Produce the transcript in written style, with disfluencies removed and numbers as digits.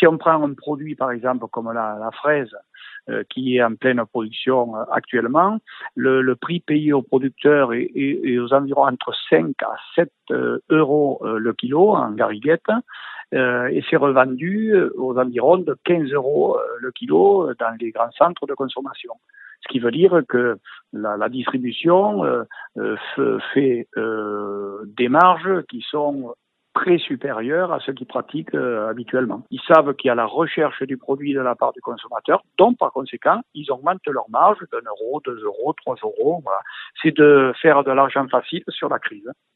si on prend un produit, par exemple, comme la fraise, qui est en pleine production actuellement, le prix payé aux producteurs est aux environs entre 5 à 7 euros le kilo en gariguette, et c'est revendu aux environs de 15 euros le kilo dans les grands centres de consommation. Ce qui veut dire que la distribution fait des marges qui sont très supérieures à ceux qui pratiquent habituellement. Ils savent qu'il y a la recherche du produit de la part du consommateur, donc par conséquent, ils augmentent leur marge d'1 euro, 2 euros, 3 euros. Voilà. C'est de faire de l'argent facile sur la crise.